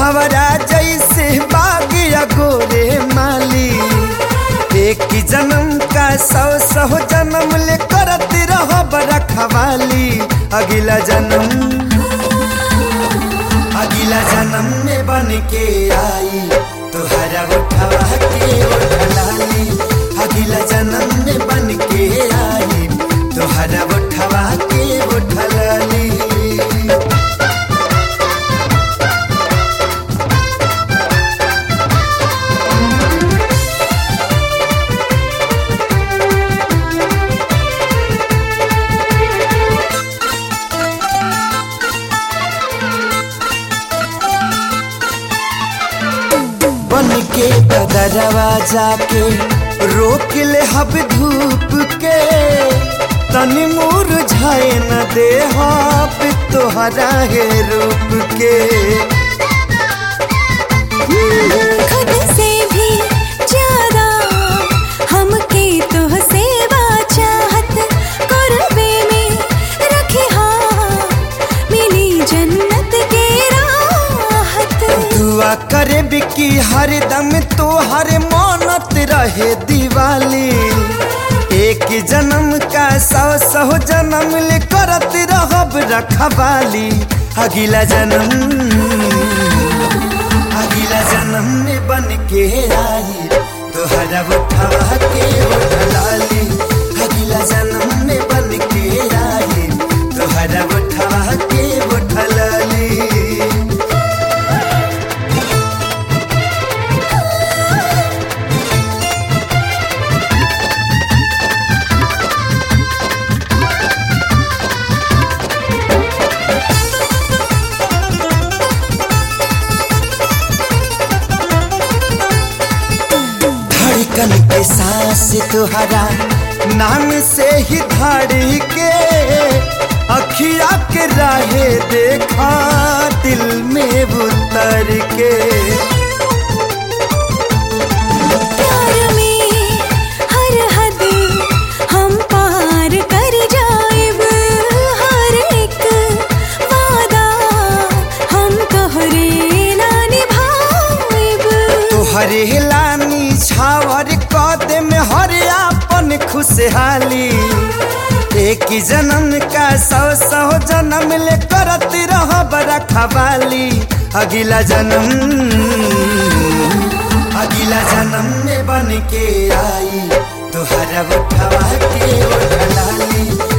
भवरा जैसे बागिया गोरे माली। एक ही जन्म का सौ जन्म ले करत रहो बरखवाली। अगला जन्म में बन के आई तोहरा उठवा के उठलाली। अगला जन्म में बन के आई तोहरा उठवा के उठलाली। बन के बदरवा जाके रोक ले हब धूप के। तनी मुरझाए न दे हब तोहरा है रूप के। खुद से भी ज्यादा हमके तुहसे चाहत कुर्बे में रखी मिली जन्नत के राहत। दुआ करे बिकी हरदम तो हर मानत रहे दिवाली। एक जन्म का सौ जन्म ले करत रहब रखवाली। अगला जन्म में बन के आई तोहरा उठवा के उठलाली। अगला जन्म में बन के आई तोहरा उठवा के उठलाली। धड़कन के सांस तुहरा नाम से ही धड़ के। अखिया के राहे देखा दिल में उतर के। प्यार में हर हद हम पार कर जाएब। हर एक वादा हम तोहरे ना निभाएब। तोहरे लानी छावर कदे में हर आपन खुशहाली। एक ही जन्म का सौ जन्म ले करत रहब रखवाली। अगला जन्म में बन के आई तोहरा उठवा के उठलाली।